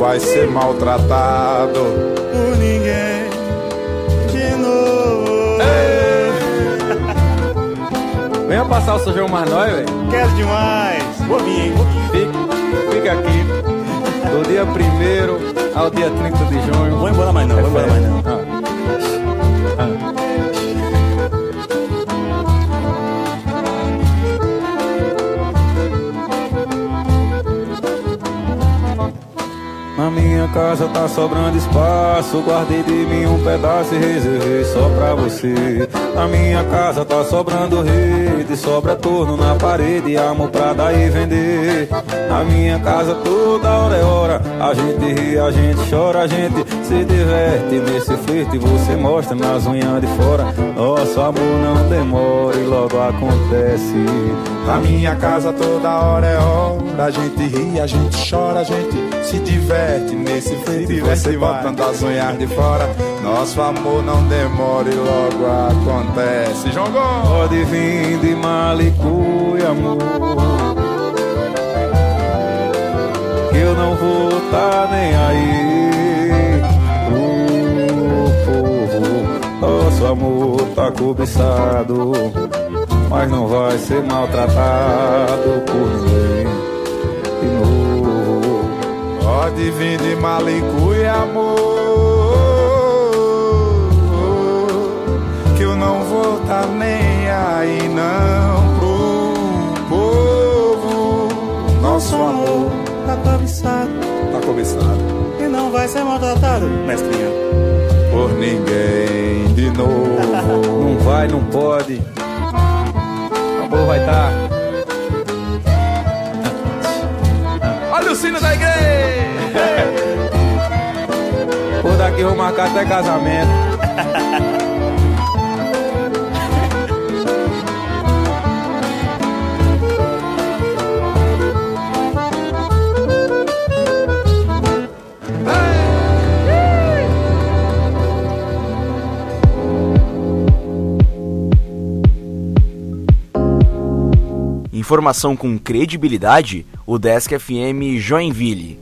vai ser maltratado por ninguém de novo. Venha passar o São João mais nós, velho. Quero demais. Vou vir, hein? Fica aqui. Do dia 1º ao dia 30 de junho. Vou embora mais não, vou embora mais não. Na minha casa tá sobrando espaço, guardei de mim um pedaço e reservei só pra você. Na minha casa tá sobrando rede, sobra torno na parede, amor pra dar e vender. Na minha casa toda hora é hora, a gente ri, a gente chora, a gente se diverte. Nesse flerte você mostra nas unhas de fora, nosso amor não demora e logo acontece. Na minha casa toda hora é hora, a gente ri, a gente chora, a gente se diverte. Nesse flerte você botando as unhas de fora, nosso amor não demora e logo acontece. João Gomes. Pode vir de Malicuia, amor, que eu não vou tá nem aí. Nosso amor tá cobiçado, mas não vai ser maltratado por ninguém de novo. Pode vir de Malicuia, amor, que eu não vou tá nem aí não pro povo. Nosso amor tá cobiçado, e não vai ser maltratado, mestrinho, por ninguém de novo. Não vai, não pode. O amor vai tá. Olha o sino da igreja. Por daqui eu vou marcar até casamento. Informação com credibilidade, o Desk FM Joinville.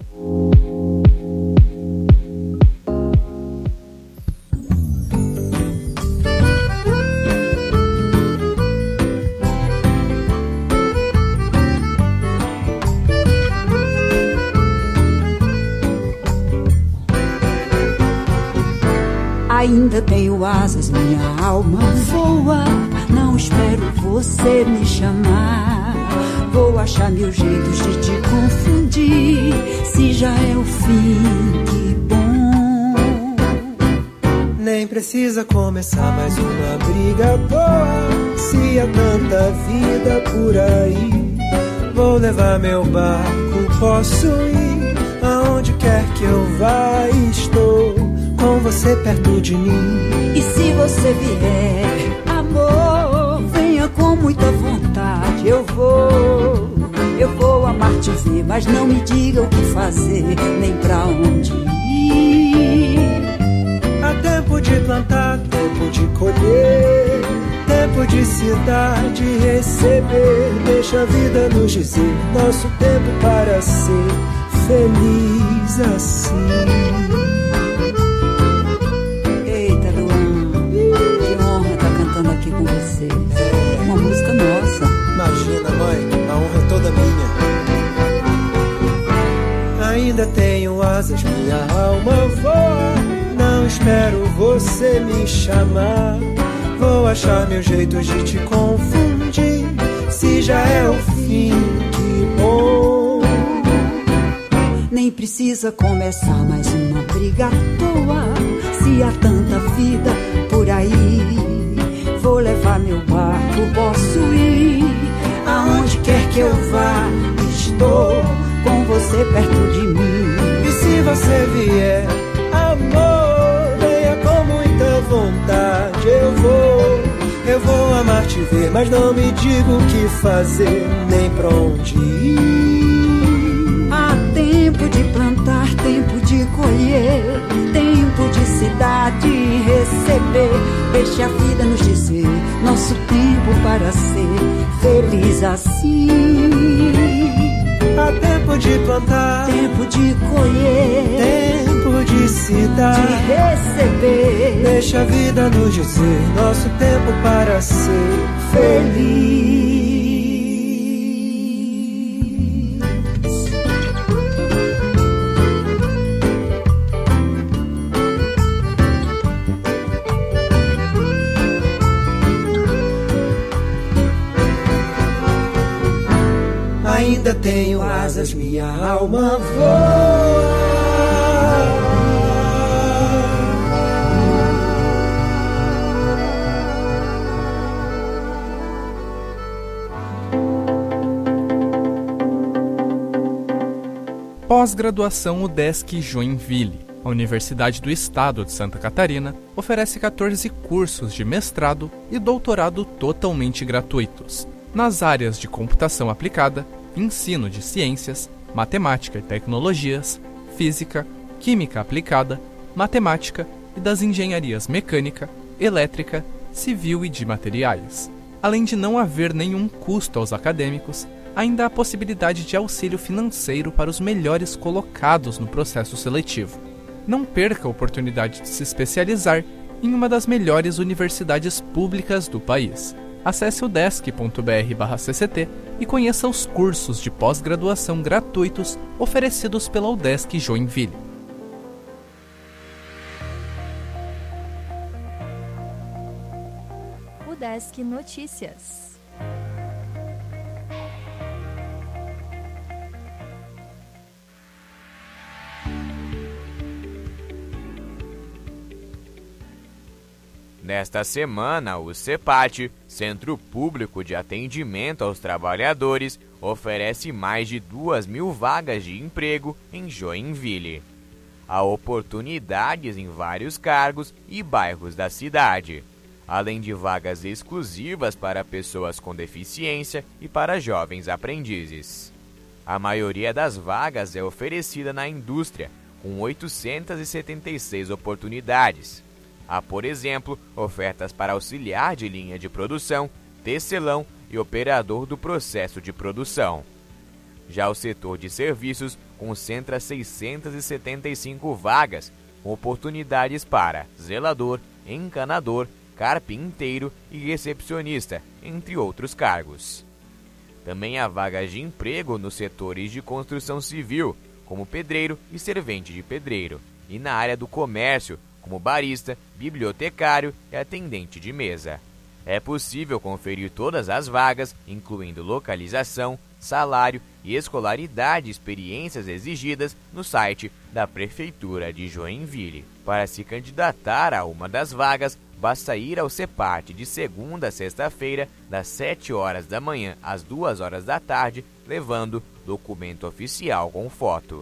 Ainda tenho asas, minha alma voa. Não espero você me chamar. Vou achar mil jeitos de te confundir. Se já é o fim, que bom. Nem precisa começar mais uma briga boa. Se há tanta vida por aí, vou levar meu barco, posso ir aonde quer que eu vá. Estou com você perto de mim. E se você vier, amor, venha com muita vontade. Eu vou amar te ver, mas não me diga o que fazer, nem pra onde ir. Há tempo de plantar, tempo de colher, tempo de se dar, de receber. Deixa a vida nos dizer nosso tempo para ser feliz assim. Aqui com você, uma música nossa. Imagina, mãe, a honra é toda minha. Ainda tenho asas, minha alma voa. Não espero você me chamar. Vou achar meus jeitos de te confundir. Se já é o fim, que bom. Nem precisa começar mais uma briga à toa. Se há tanta vida por aí, vou levar meu barco, posso ir aonde quer que eu vá. Estou com você perto de mim. E se você vier, amor, venha com muita vontade. Eu vou amar te ver, mas não me diga o que fazer, nem pra onde ir. Há tempo de plantar, tempo de colher, tempo de se dar, de receber. Deixe a vida nos dizer nosso tempo para ser feliz assim. Há tempo de plantar, tempo de colher, tempo de se dar, de receber. Deixa a vida nos dizer nosso tempo para ser feliz. Ainda tenho asas, minha alma voa. Pós-graduação UDESC Joinville. A Universidade do Estado de Santa Catarina oferece 14 cursos de mestrado e doutorado totalmente gratuitos, nas áreas de computação aplicada, ensino de ciências, matemática e tecnologias, física, química aplicada, matemática e das engenharias mecânica, elétrica, civil e de materiais. Além de não haver nenhum custo aos acadêmicos, ainda há a possibilidade de auxílio financeiro para os melhores colocados no processo seletivo. Não perca a oportunidade de se especializar em uma das melhores universidades públicas do país. Acesse o udesc.br/cct e conheça os cursos de pós-graduação gratuitos oferecidos pela UDESC Joinville. UDESC Notícias. Nesta semana, o CEPAT, Centro Público de Atendimento aos Trabalhadores, oferece mais de 2.000 vagas de emprego em Joinville. Há oportunidades em vários cargos e bairros da cidade, além de vagas exclusivas para pessoas com deficiência e para jovens aprendizes. A maioria das vagas é oferecida na indústria, com 876 oportunidades. Há, por exemplo, ofertas para auxiliar de linha de produção, tecelão e operador do processo de produção. Já o setor de serviços concentra 675 vagas, com oportunidades para zelador, encanador, carpinteiro e recepcionista, entre outros cargos. Também há vagas de emprego nos setores de construção civil, como pedreiro e servente de pedreiro, e na área do comércio, como barista, bibliotecário e atendente de mesa. É possível conferir todas as vagas, incluindo localização, salário e escolaridade e experiências exigidas no site da Prefeitura de Joinville. Para se candidatar a uma das vagas, basta ir ao CEPAT de segunda a sexta-feira, das 7 horas da manhã às 2 horas da tarde, levando documento oficial com foto.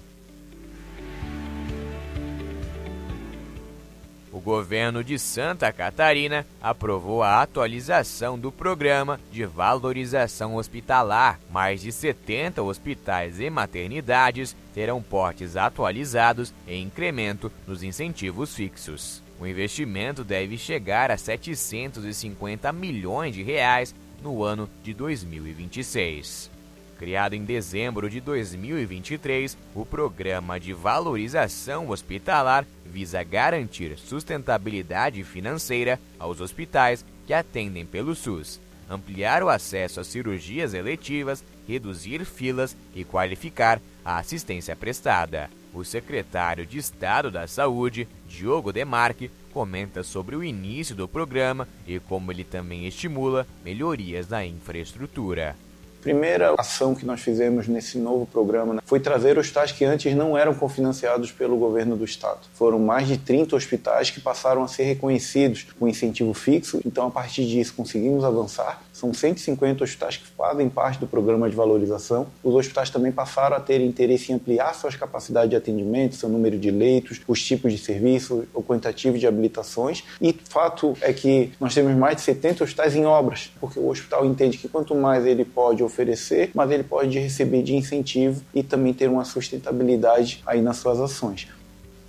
O governo de Santa Catarina aprovou a atualização do programa de valorização hospitalar. Mais de 70 hospitais e maternidades terão portes atualizados e incremento nos incentivos fixos. O investimento deve chegar a 750 milhões de reais no ano de 2026. Criado em dezembro de 2023, o Programa de Valorização Hospitalar visa garantir sustentabilidade financeira aos hospitais que atendem pelo SUS, ampliar o acesso a cirurgias eletivas, reduzir filas e qualificar a assistência prestada. O secretário de Estado da Saúde, Diogo Demarque, comenta sobre o início do programa e como ele também estimula melhorias na infraestrutura. Primeira ação que nós fizemos nesse novo programa foi trazer hospitais que antes não eram cofinanciados pelo governo do estado. Foram mais de 30 hospitais que passaram a ser reconhecidos com incentivo fixo, então a partir disso conseguimos avançar. São 150 hospitais que fazem parte do programa de valorização. Os hospitais também passaram a ter interesse em ampliar suas capacidades de atendimento, seu número de leitos, os tipos de serviço, o quantitativo de habilitações. E o fato é que nós temos mais de 70 hospitais em obras, porque o hospital entende que quanto mais ele pode oferecer, mas ele pode receber de incentivo e também ter uma sustentabilidade aí nas suas ações.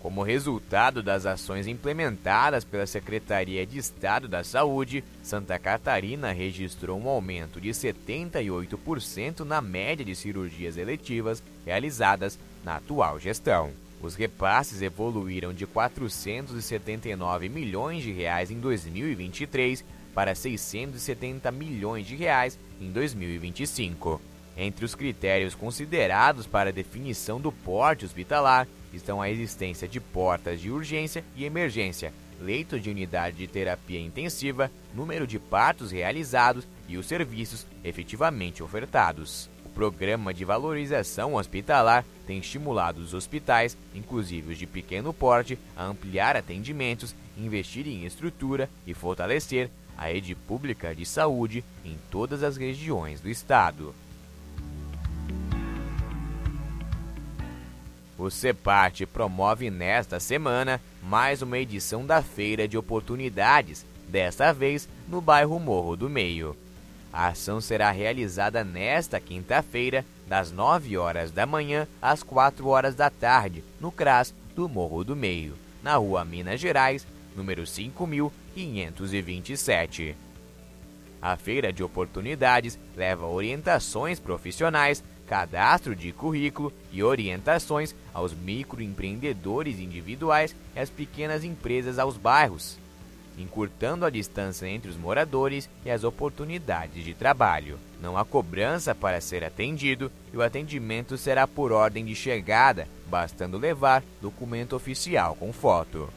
Como resultado das ações implementadas pela Secretaria de Estado da Saúde, Santa Catarina registrou um aumento de 78% na média de cirurgias eletivas realizadas na atual gestão. Os repasses evoluíram de R$ 479 milhões em 2023 para R$ 670 milhões em 2025. Entre os critérios considerados para a definição do porte hospitalar estão a existência de portas de urgência e emergência, leitos de unidade de terapia intensiva, número de partos realizados e os serviços efetivamente ofertados. O programa de valorização hospitalar tem estimulado os hospitais, inclusive os de pequeno porte, a ampliar atendimentos, investir em estrutura e fortalecer a rede pública de saúde em todas as regiões do estado. O CEPAT promove nesta semana mais uma edição da Feira de Oportunidades, desta vez no bairro Morro do Meio. A ação será realizada nesta quinta-feira, das 9 horas da manhã às 4 horas da tarde, no CRAS do Morro do Meio, na Rua Minas Gerais, número 5.527. A Feira de Oportunidades leva orientações profissionais, cadastro de currículo e orientações aos microempreendedores individuais e às pequenas empresas aos bairros, encurtando a distância entre os moradores e as oportunidades de trabalho. Não há cobrança para ser atendido e o atendimento será por ordem de chegada, bastando levar documento oficial com foto.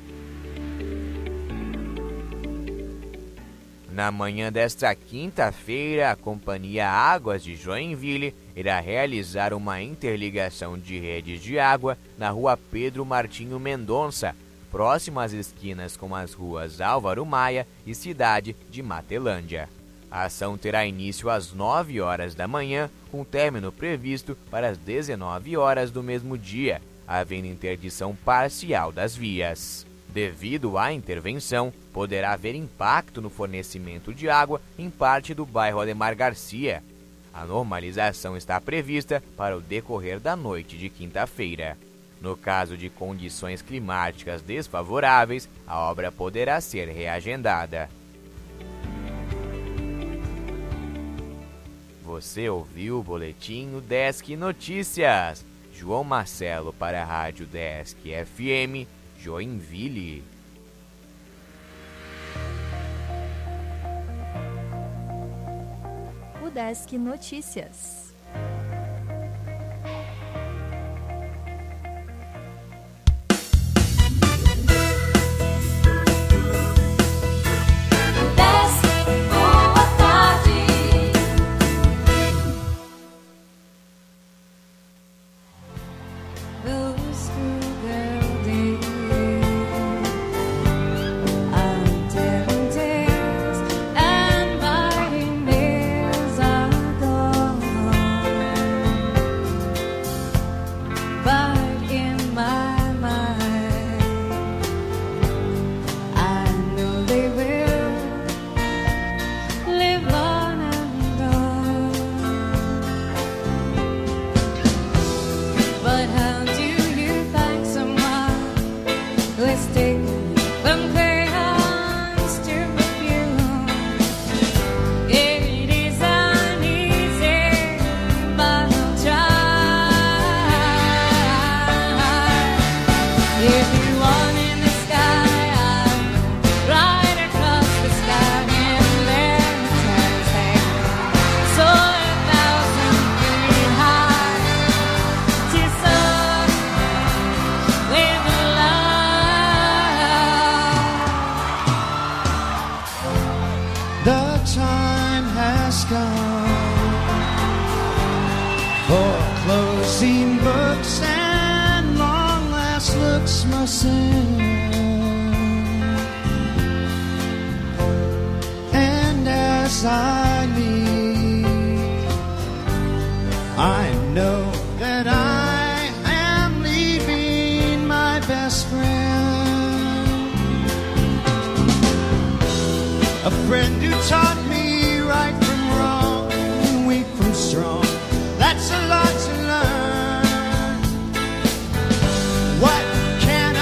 Na manhã desta quinta-feira, a Companhia Águas de Joinville irá realizar uma interligação de redes de água na Rua Pedro Martinho Mendonça, próximo às esquinas com as ruas Álvaro Maia e Cidade de Matelândia. A ação terá início às 9 horas da manhã, com término previsto para as 19 horas do mesmo dia, havendo interdição parcial das vias. Devido à intervenção, poderá haver impacto no fornecimento de água em parte do bairro Ademar Garcia. A normalização está prevista para o decorrer da noite de quinta-feira. No caso de condições climáticas desfavoráveis, a obra poderá ser reagendada. Você ouviu o boletim Desk Notícias. João Marcelo para a Rádio Desk FM, Joinville. O Desk Notícias. What can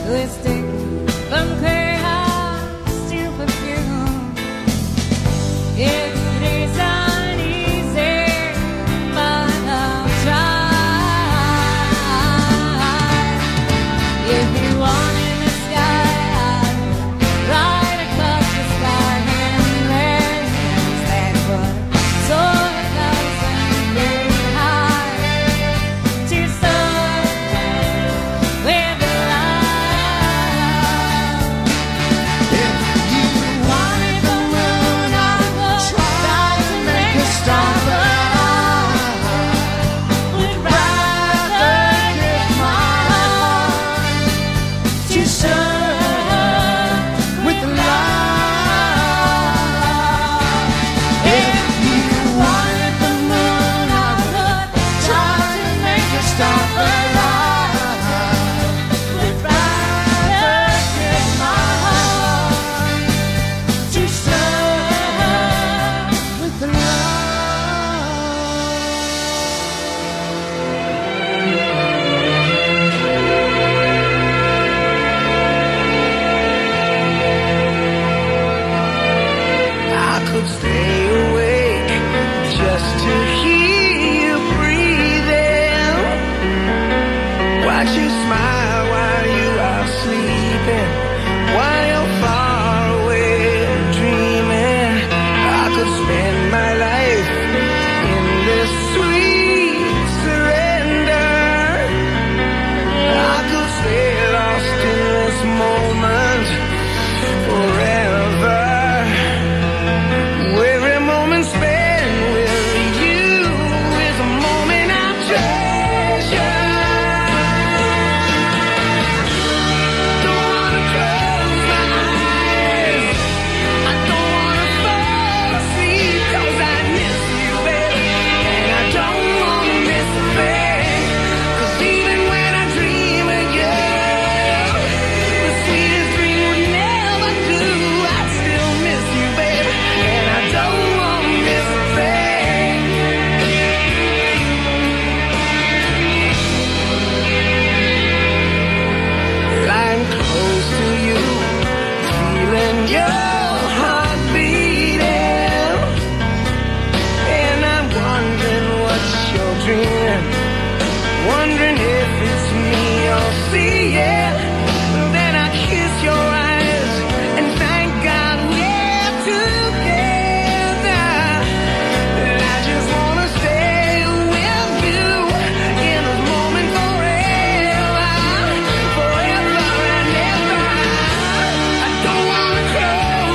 Close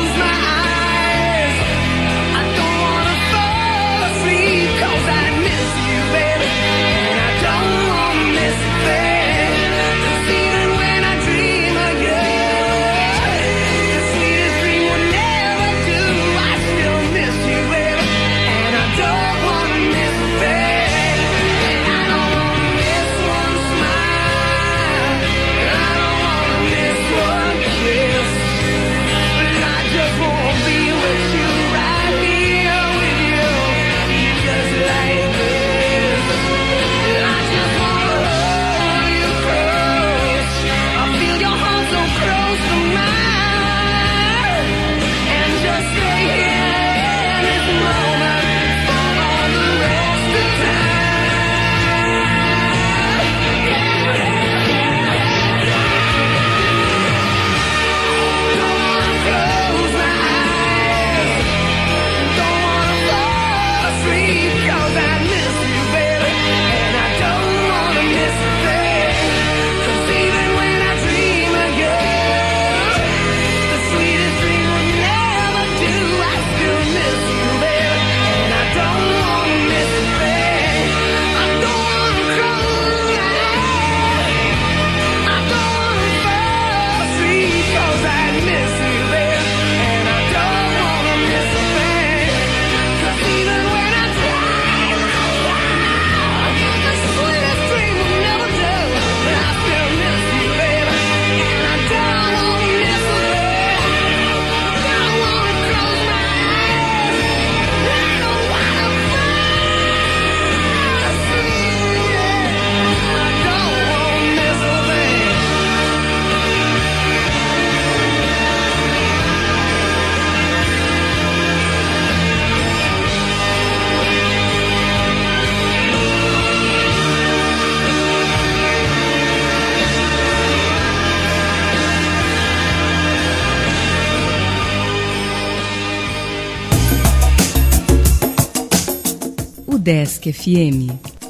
Desk FM.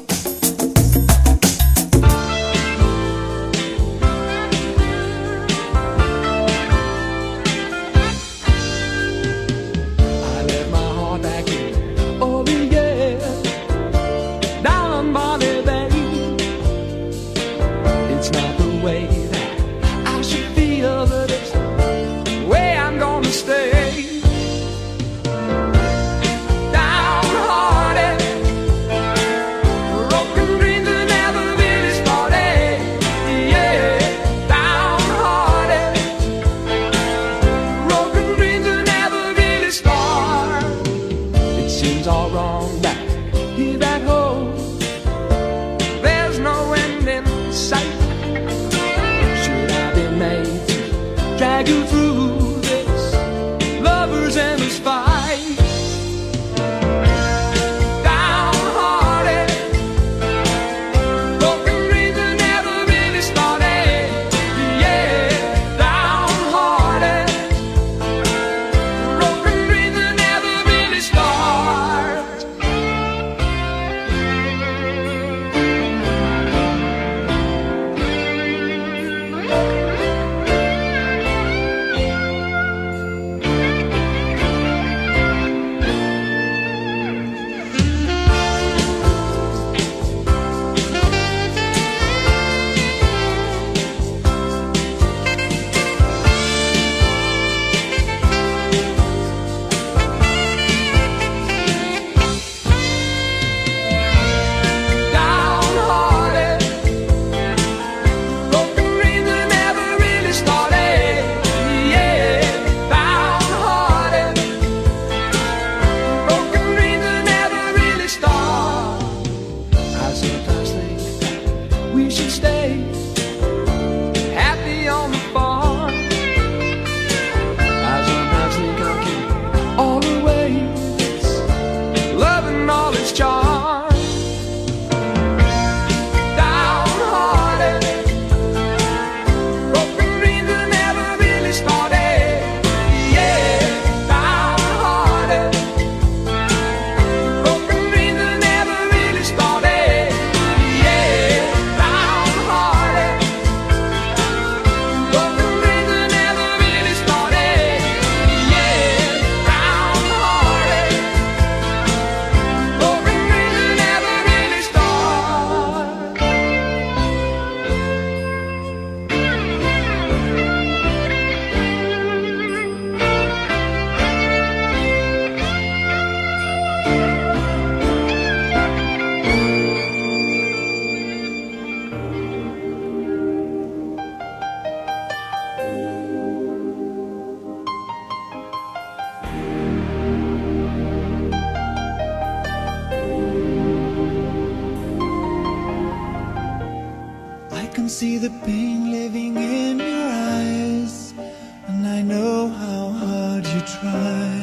see the pain living in your eyes, and I know how hard you try.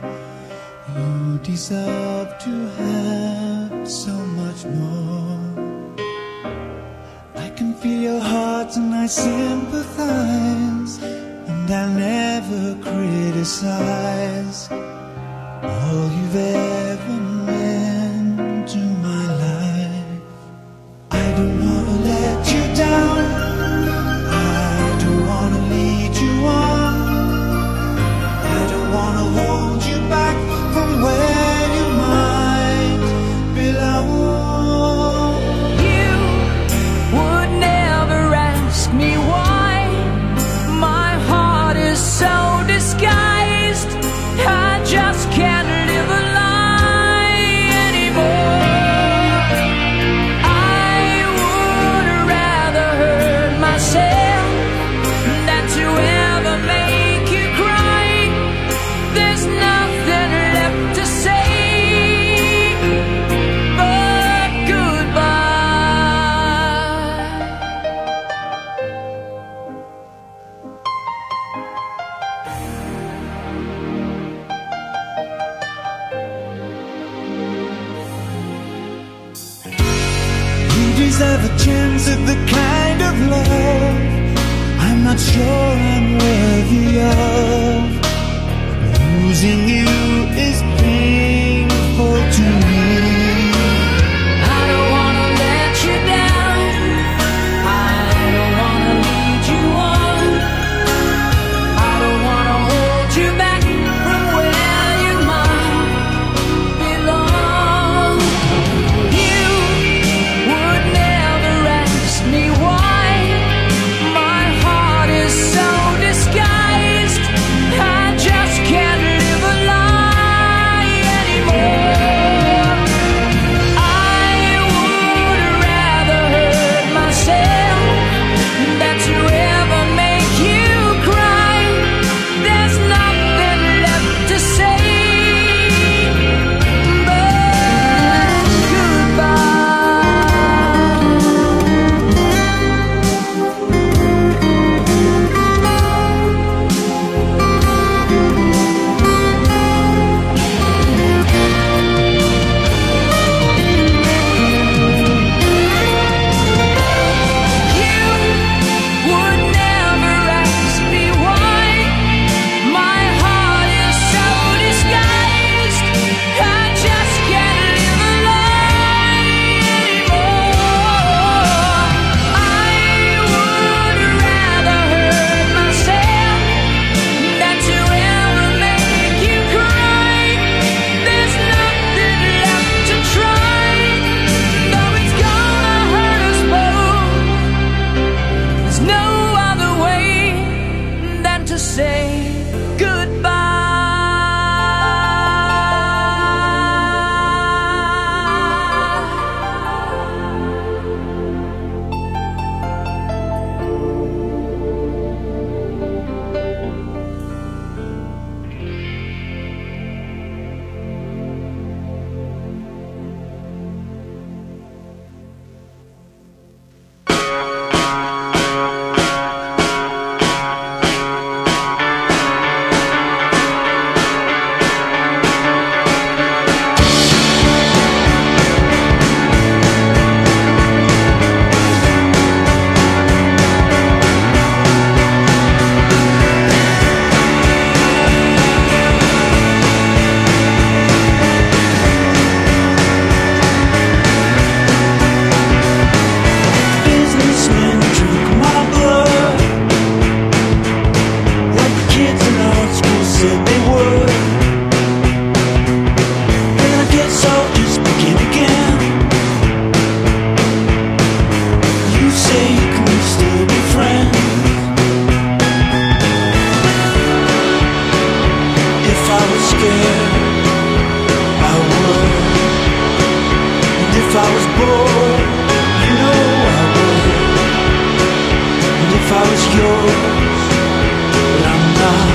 You deserve to have so much more. I can feel your heart and I sympathize, and I'll never criticize all you've ever meant to my life. I don't wanna let you down, I don't wanna lead you on, I don't wanna hold you back from where you might belong. You would never ask me why my heart is so disguised. I just can't live a lie anymore. I would rather hurt myself than to ever make you cry. There's nothing left to say but goodbye. You deserve a chance at the kind of love I'm not sure I'm worthy of. Losing you is painful to me. yours, but I'm not.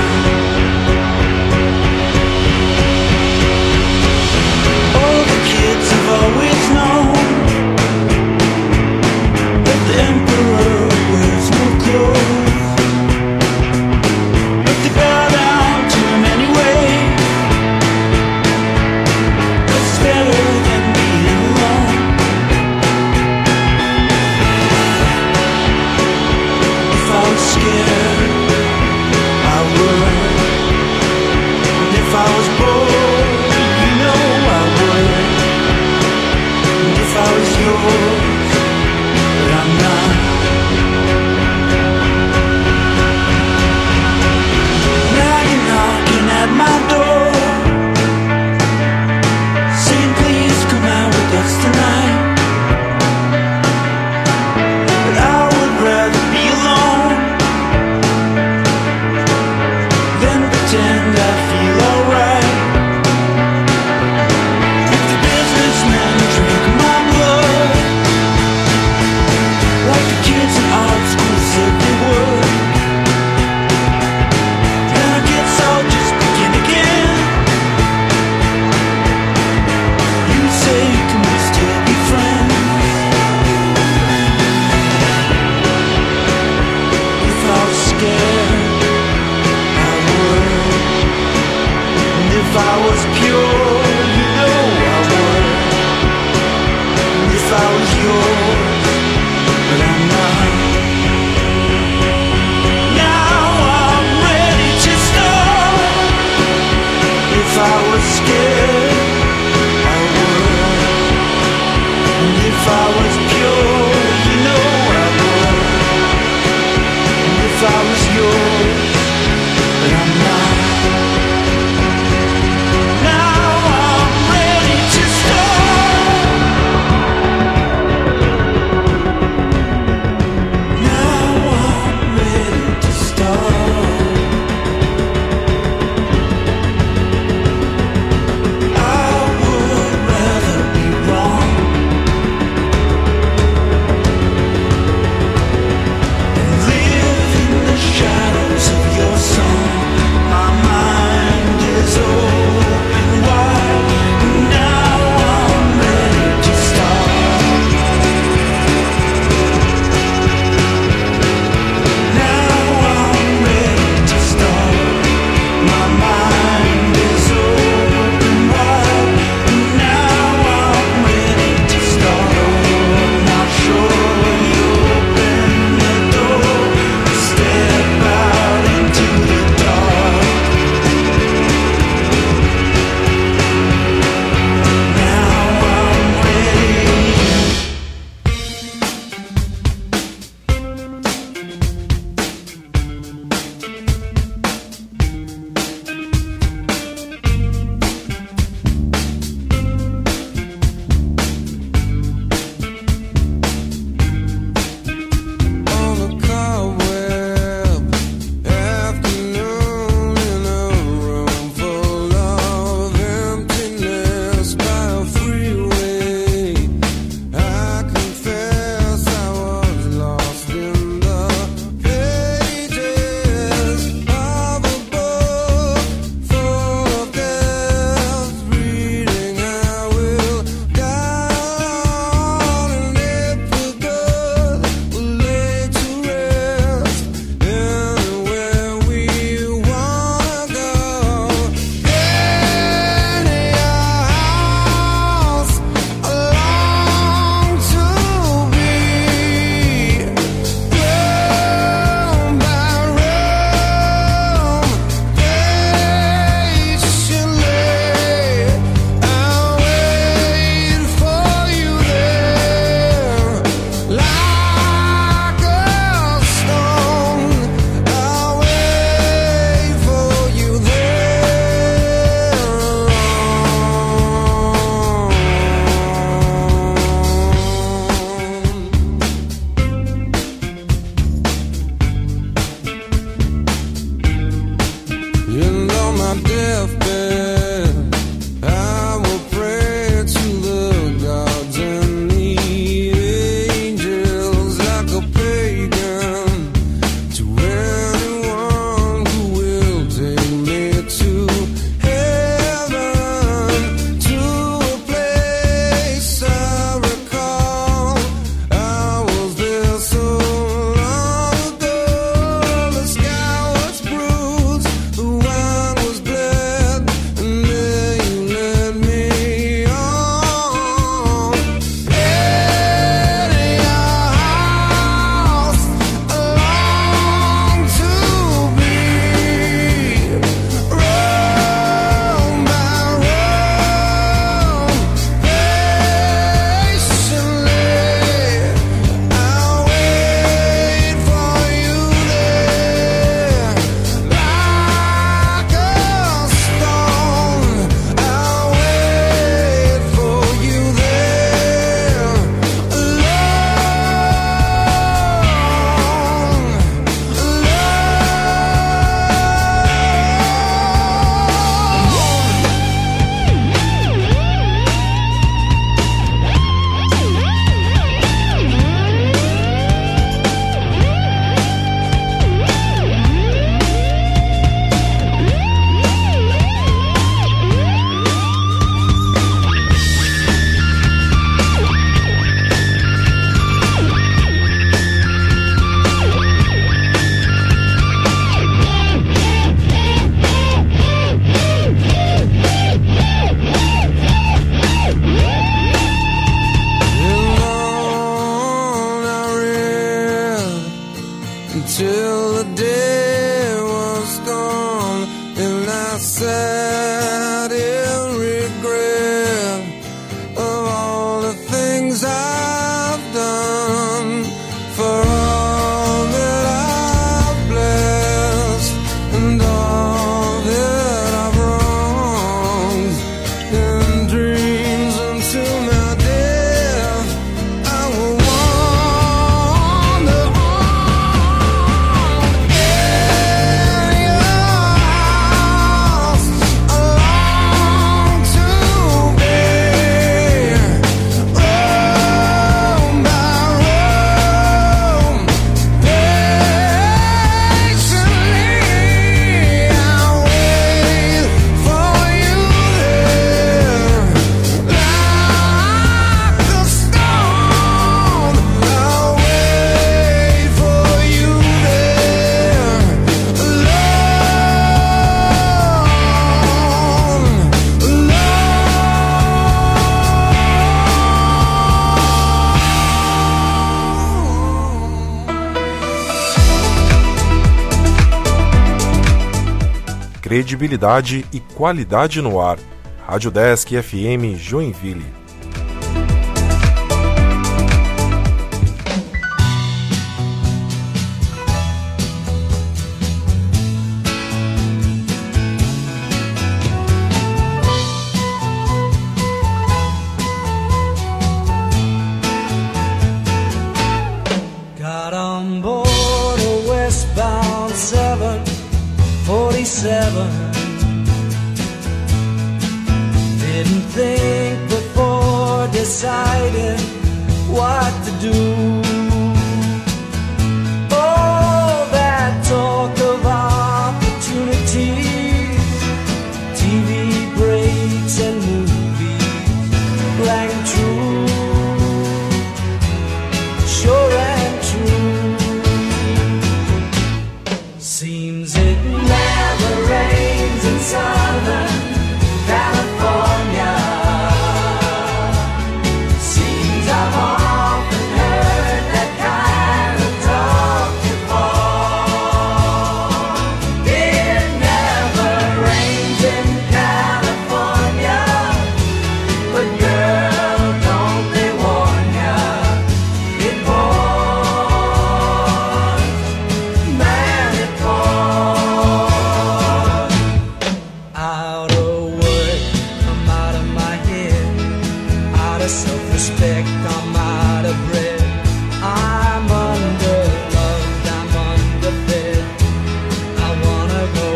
All the kids have always known that the emperor wears no clothes, but they bow down to him anyway. It's better than being alone. If I was scared credibilidade e qualidade no ar. Rádio Desk FM Joinville. Got on board a westbound 747. Didn't think before deciding what to do. Oh, that talk of opportunities, TV breaks and movies rang true, sure and true. Seems it never rains in Southern California. Seems I've often heard that kind of talk before. It never rains in California, but girl, don't they warn ya, it pours, man, it pours. Out of work, I'm out of my head. Out of self-respect, I'm out of breath. I'm underloved, I'm underfed. I wanna go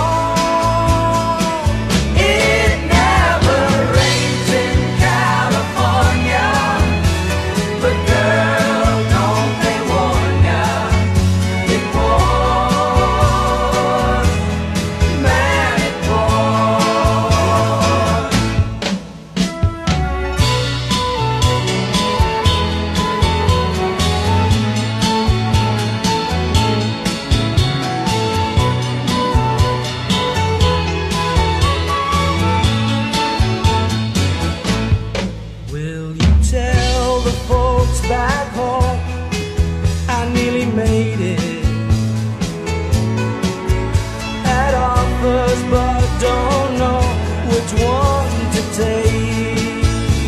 home. It never rains in California, but girl, don't they warn ya, it pours, man, it pours. Will you tell the folks back home I nearly made it? Had offers but don't know which one to take.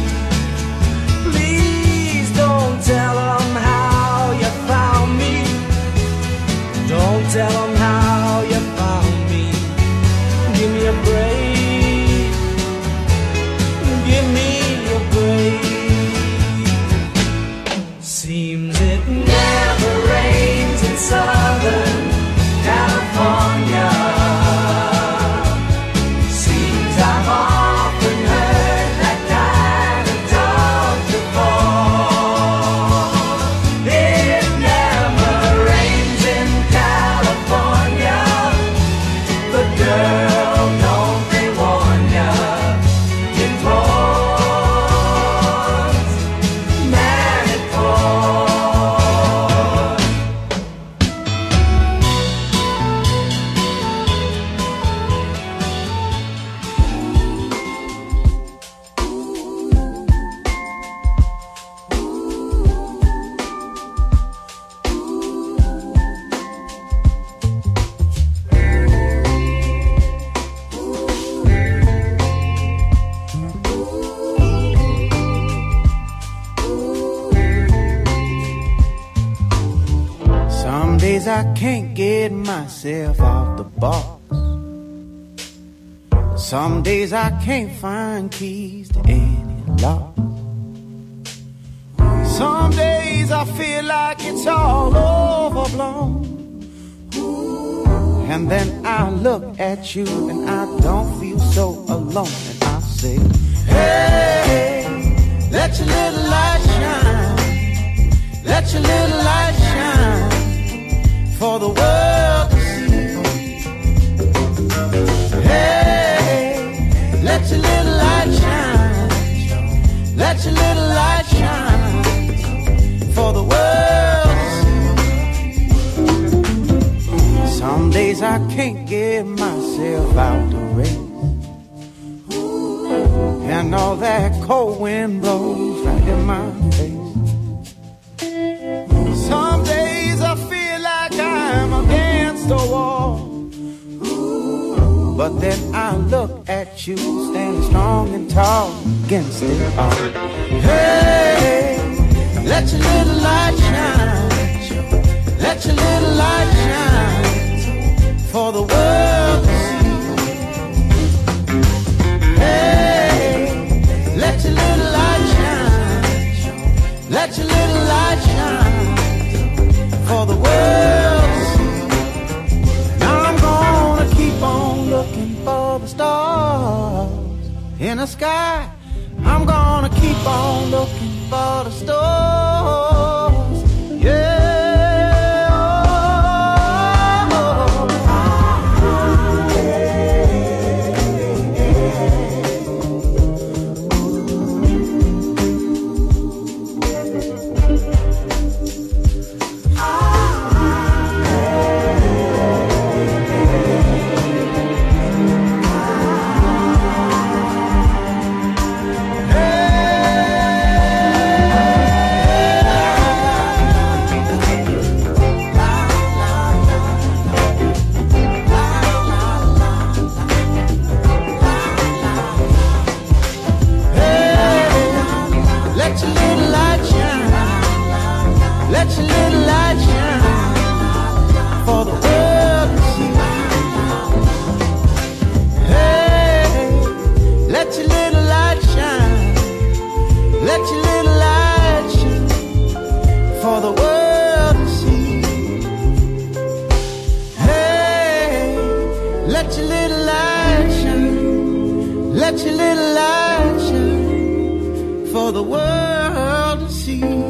Please don't tell them how you found me. Don't tell them how you found me. Give me a break. Give me a break. Seems it never rains in Southern California. Seems I've often heard that kind of talk before. It never rains in California, but girl, don't they warn ya, it pours, man, it pours. Some days I can't get myself out the box. Some days I can't find keys to any lock. Some days I feel like it's all overblown. And then I look at you and I don't feel so alone. And I say, hey, let your little light shine. Let your little light shine for the world to see. Hey, let your little light shine. Let your little light shine for the world to see. Some days I can't get myself out the race, and all that cold wind blows right in my face. Some days I feel like I'm against the wall, But then I look at you standing strong and tall against it all. Hey, let your little light shine. Let your little light shine for the world to see. Hey, let your little light shine. Let your little light shine for the world to see. Now I'm gonna keep on looking for the stars in the sky. I'm gonna keep on looking for the stars. Yeah. Let your little light shine for the world to see. Hey, let your little light shine. Let your little light shine for the world to see. Hey, let your little light shine. Let your little light shine for the world to see.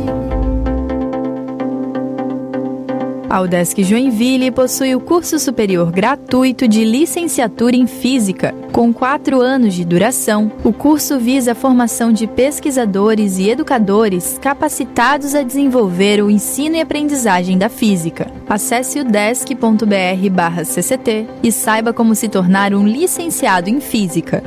A UDESC Joinville possui o curso superior gratuito de licenciatura em Física. Com 4 anos de duração, o curso visa a formação de pesquisadores e educadores capacitados a desenvolver o ensino e aprendizagem da física. Acesse udesc.br/CCT e saiba como se tornar um licenciado em Física.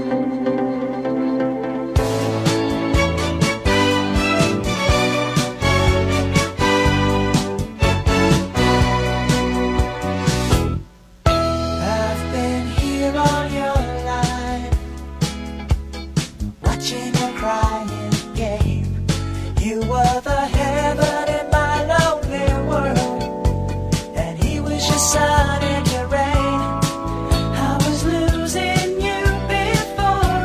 Sun and your rain, I was losing you before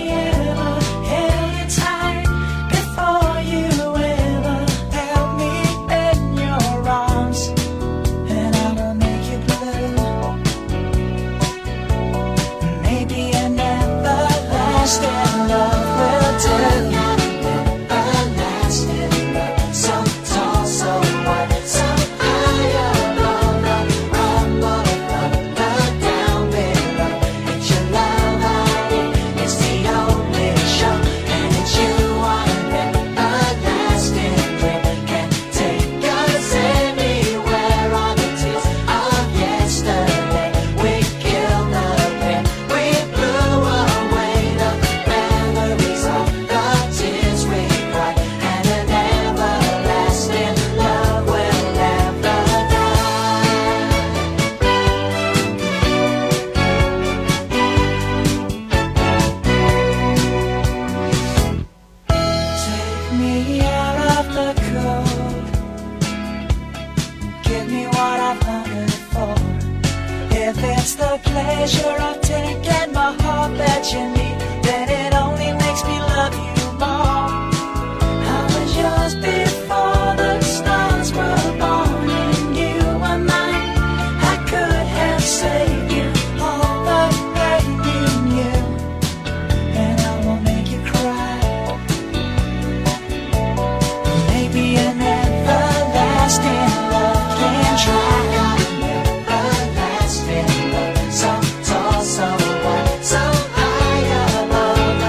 It's the pleasure of taking my heart that you need, then it only makes me love you more. I was yours before the stars were born, and you were mine. I could have saved you all the pain you knew, and I won't make you cry. Maybe an everlasting love can try. Everlasting love, so tall, so wide, so high above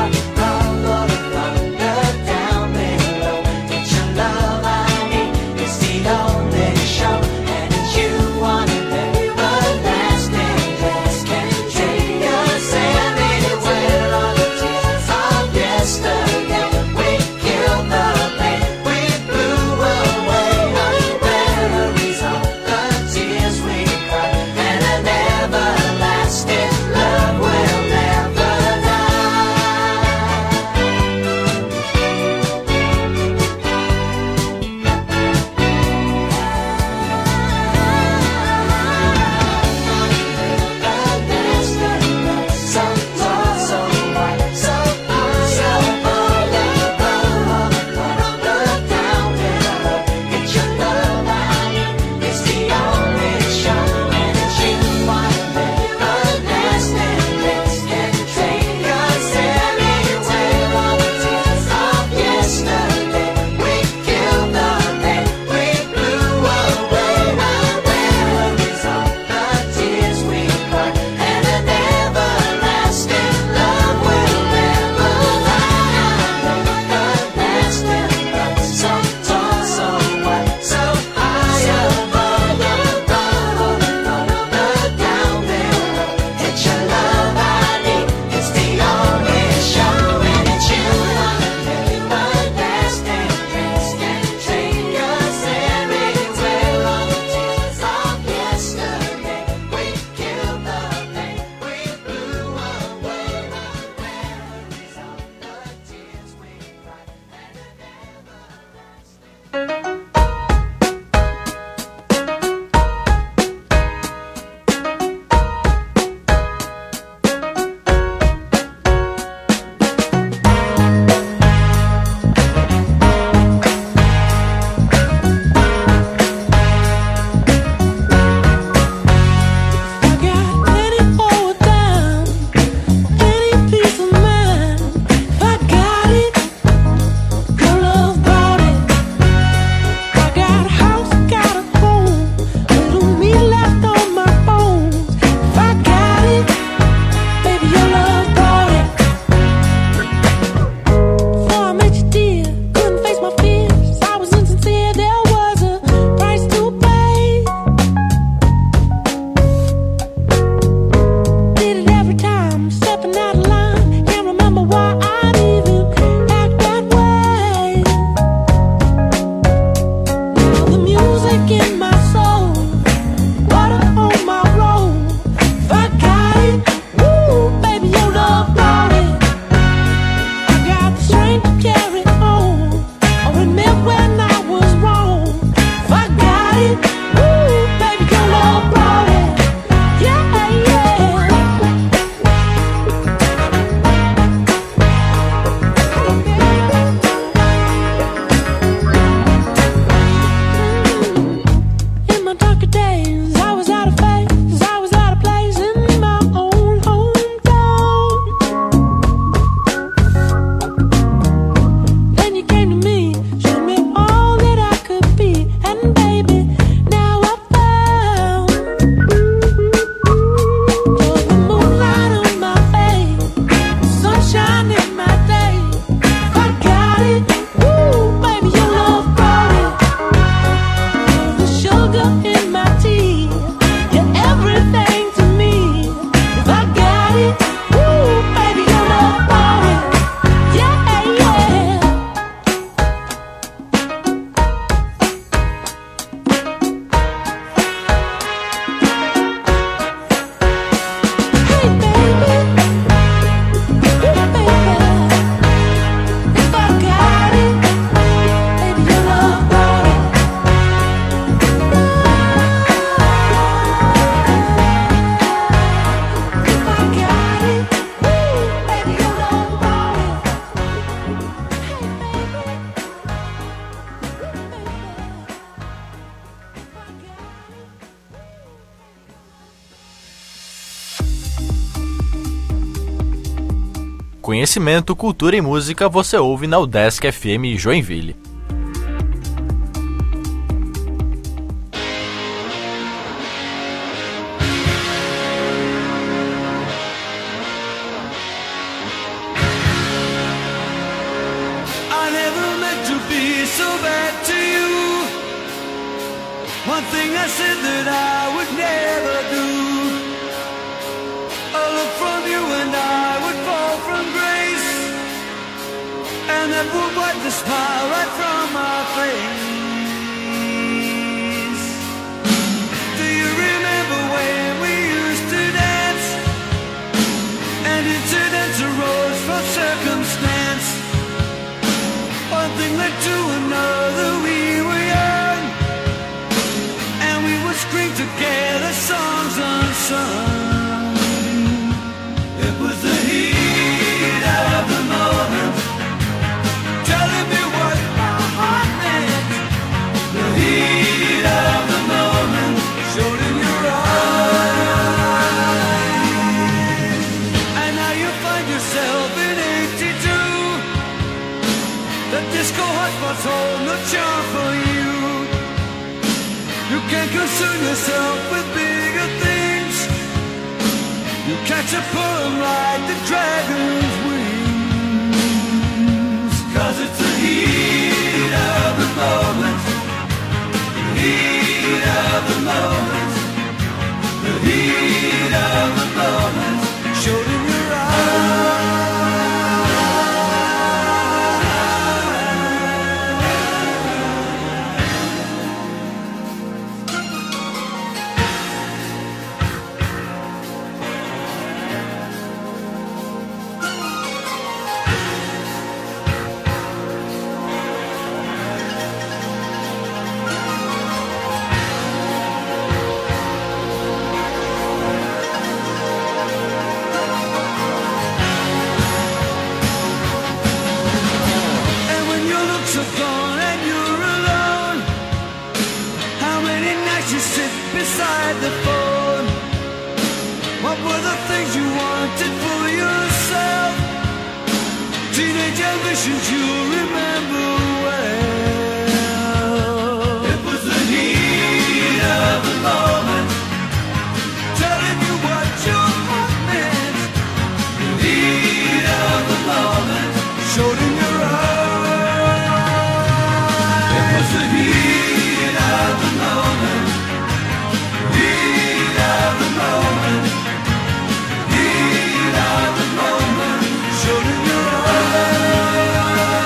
Conhecimento, cultura e música você ouve na UDESC FM Joinville. One thing I said that I would never do. A look from you and I would fall from grace, and that would wipe the smile right from my face. Do you remember when we used to dance, and incidents arose from circumstance? One thing led to another, we were young, we would scream together songs unsung. It was the heat of the moment, telling me what my heart meant. The heat of the moment showed in your eyes. And now you find yourself in 82. The disco hotspots hold no charm for you. You can't concern yourself with bigger things. You catch a poem like the dragon's wings. 'Cause it's the heat of the moment, the heat of the moment, the heat of the moment showed in your eyes. Beside the phone, what were the things you wanted for yourself? Teenage ambitions you remember well. It was the heat of the moment, telling you what your heart meant. The heat of the moment showed in your eyes. It was the heat of the moment, heat of the moment, heat of the moment showed in your eyes.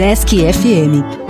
Desk FM.